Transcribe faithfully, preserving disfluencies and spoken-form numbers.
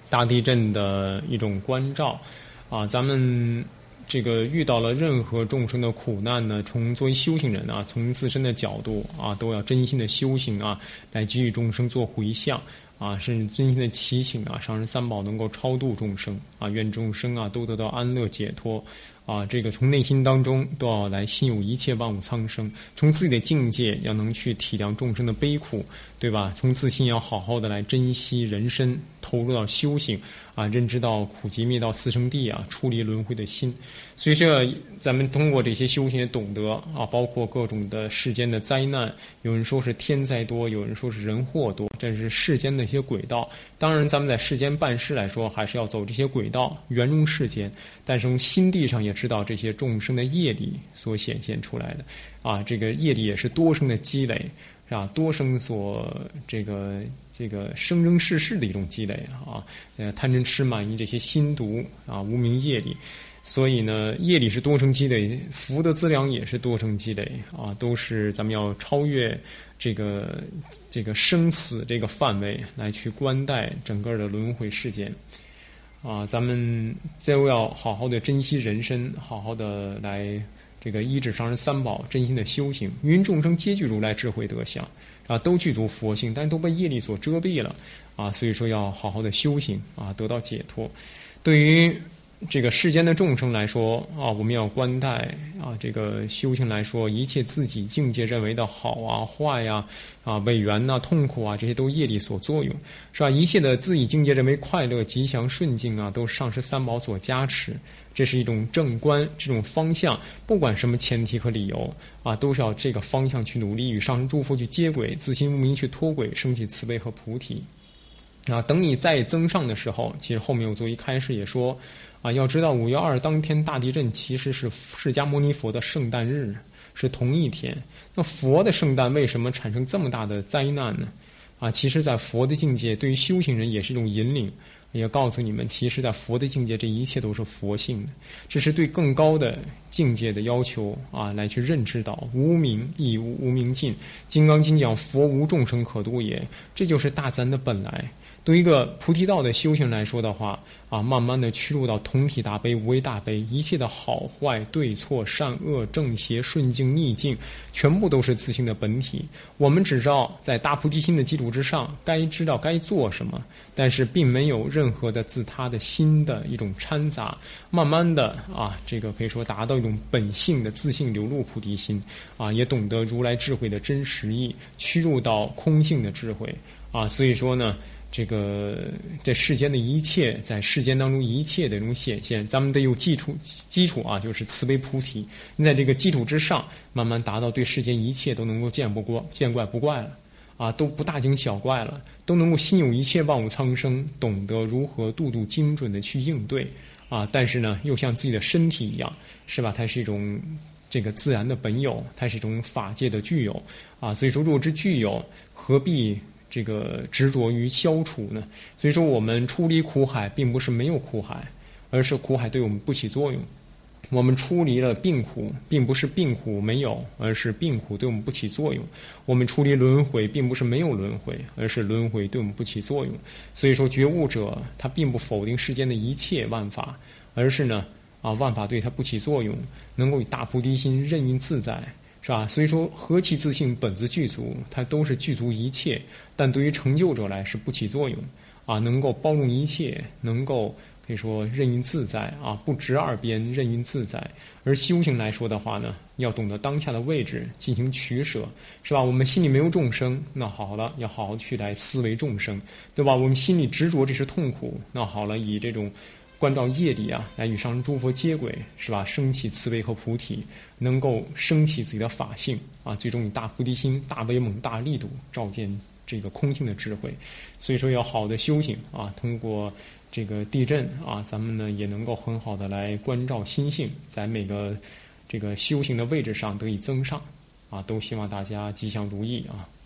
大地震的一种关照啊。咱们这个遇到了任何众生的苦难呢，从作为修行人啊，从自身的角度啊，都要真心的修行啊，来给予众生做回向啊，甚至真心的祈请啊，上师三宝能够超度众生啊，愿众生啊都得到安乐解脱啊。这个从内心当中都要来心有一切万物苍生，从自己的境界要能去体谅众生的悲苦，对吧？从自心要好好的来珍惜人身，投入到修行啊，认知到苦集灭道四圣谛啊，出离轮回的心。所以这咱们通过这些修行也懂得啊，包括各种的世间的灾难，有人说是天灾多，有人说是人祸多，这是世间的一些轨道。当然咱们在世间办事来说，还是要走这些轨道，圆融世间，但是从心地上也知道这些众生的业力所显现出来的啊，这个业力也是多生的积累，是吧？多生所这个这个生生世世的一种积累啊，呃，贪嗔痴慢疑这些心毒啊，无明业力。所以呢，业力是多生积累，福德资粮也是多生积累啊，都是咱们要超越这个这个生死这个范围来去观待整个的轮回世间啊。咱们都要好好的珍惜人身，好好的来这个依止上师三宝，真心的修行。芸众生皆具如来智慧德相啊，都具足佛性，但都被业力所遮蔽了啊。所以说要好好的修行啊，得到解脱。对于这个世间的众生来说啊，我们要观待啊，这个修行来说，一切自己境界认为的好啊、坏呀、啊、违缘呐、痛苦啊，这些都业力所作用，是吧？一切的自己境界认为快乐、吉祥、顺境啊，都是上师三宝所加持，这是一种正观，这种方向，不管什么前提和理由啊，都是要这个方向去努力，与上师诸佛去接轨，自心无明去脱轨，升起慈悲和菩提。啊，等你再增上的时候，其实后面我作为开示也说，啊，要知道五月二当天大地震其实是释迦牟尼佛的圣诞日，是同一天。那佛的圣诞为什么产生这么大的灾难呢？啊，其实在佛的境界，对于修行人也是一种引领，也告诉你们，其实在佛的境界，这一切都是佛性的，这是对更高的境界的要求啊，来去认知到无明亦无无明尽。金刚经讲佛无众生可度也，这就是大自然的本来。对于一个菩提道的修行来说的话啊，慢慢的趋入到同体大悲、无为大悲，一切的好坏、对错、善恶、正邪、顺境、逆境，全部都是自性的本体。我们只知道在大菩提心的基础之上，该知道该做什么，但是并没有任何的自他的心的一种掺杂。慢慢的啊，这个可以说达到一种本性的自性流露菩提心啊，也懂得如来智慧的真实意，趋入到空性的智慧啊。所以说呢，这个这世间的一切，在世间当中一切的这种显现，咱们得有基础基础啊，就是慈悲菩提。你在这个基础之上，慢慢达到对世间一切都能够见不过见怪不怪了啊，都不大惊小怪了，都能够心有一切万物苍生，懂得如何度度精准的去应对啊。但是呢，又像自己的身体一样，是吧？它是一种这个自然的本有，它是一种法界的具有啊。所以说，若之具有，何必这个执着于消除呢？所以说我们出离苦海并不是没有苦海，而是苦海对我们不起作用。我们出离了病苦，并不是病苦没有，而是病苦对我们不起作用。我们出离轮回，并不是没有轮回，而是轮回对我们不起作用。所以说觉悟者他并不否定世间的一切万法，而是呢啊万法对他不起作用，能够以大菩提心任运自在，是吧？所以说何其自性本自具足，它都是具足一切，但对于成就者来是不起作用啊，能够包容一切，能够可以说任运自在啊，不执二边，任运自在。而修行来说的话呢，要懂得当下的位置进行取舍，是吧？我们心里没有众生，那好了，要好好去来思维众生，对吧？我们心里执着这是痛苦，那好了，以这种关照业力啊，来与上师诸佛接轨，是吧？升起慈悲和菩提，能够升起自己的法性啊，最终以大菩提心、大威猛、大力度照见这个空性的智慧。所以说，要好的修行啊，通过这个地震啊，咱们呢也能够很好的来关照心性，在每个这个修行的位置上得以增上啊，都希望大家吉祥如意啊。